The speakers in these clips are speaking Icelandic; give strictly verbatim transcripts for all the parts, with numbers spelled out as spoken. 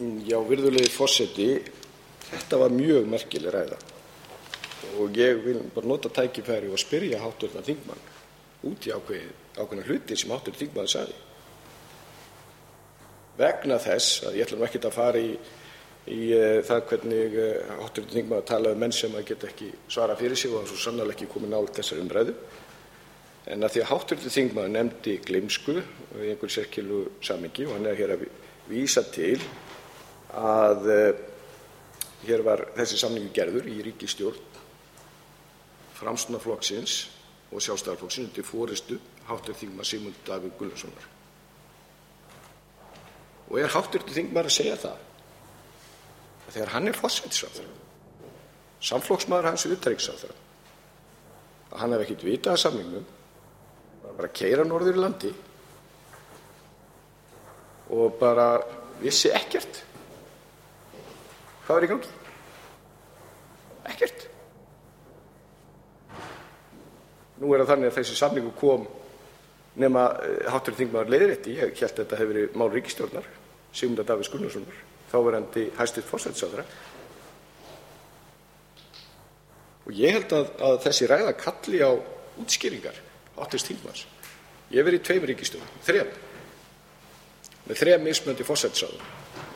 Já, virðulegi forseti, þetta var mjög merkileg ræða og ég vil bara nota tækifærið og spyrja háttvirtan þingmann út í ákveðna hluti sem háttvirtur þingmaður sagði. Vegna þess að ég ætla nú ekkert að fara í, í það hvernig háttvirtur þingmaður talaði um menn sem að geta ekki svara fyrir sig og hann svo sannarlega ekki komið nálægt þessari umræðu. En að því að háttvirtur þingmaður nefndi gleymsku í einhverju sérkennilegu samhengi og hann er hér að vísa til að hér var þessi samningur gerður í ríkisstjórn Framsóknarflokksins og Sjálfstæðisflokksins undir forystu háttvirts þingmanns Sigmundar Davíðs Gunnlaugssonar. Og er háttvirtur þingmaður að segja það að þegar hann er forsætisráðherra, samflokksmaður hans er utanríkisráðherra, að hann hafi ekkert vitað af samningnum, bara að keyra norður í landi og bara vissi ekkert hvað var í gangi? Ekkert. Nú er það þannig að þessi samningur kom nema háttvirtur þingmaður leiðrétti. Ég hélt að þetta hefði verið mál ríkisstjórnar, Sigmundar Davíðs Gunnlaugssonar, þáverandi hæstv. Forsætisráðherra. Og ég held að, að þessi ræða kalli á útskýringar háttvirts þingmanns. Ég hef verið í tveimur ríkisstjórnum, þrem, með þrem mismunandi forsætisráðherrum.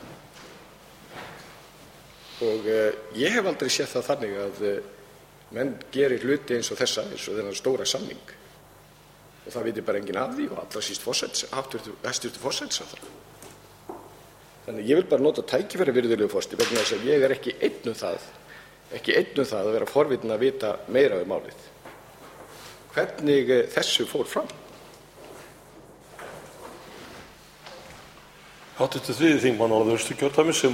Og uh, ég hef aldrei séð það þannig að uh, menn gerir hluti eins og þessa, eins og þennan stóra samning og það viti bara enginn af því og allra síst hæstv. Forsætisráðherra. Þannig ég vil bara nota tækifærið, virðulegur forseti, vegna þess að ég er ekki einn um það, ekki einn um það að vera forvitinn að vita meira um málið. Hvernig uh, þessu fór fram? Háttvirtur þriðji þingmaður Norðausturkjördæmis,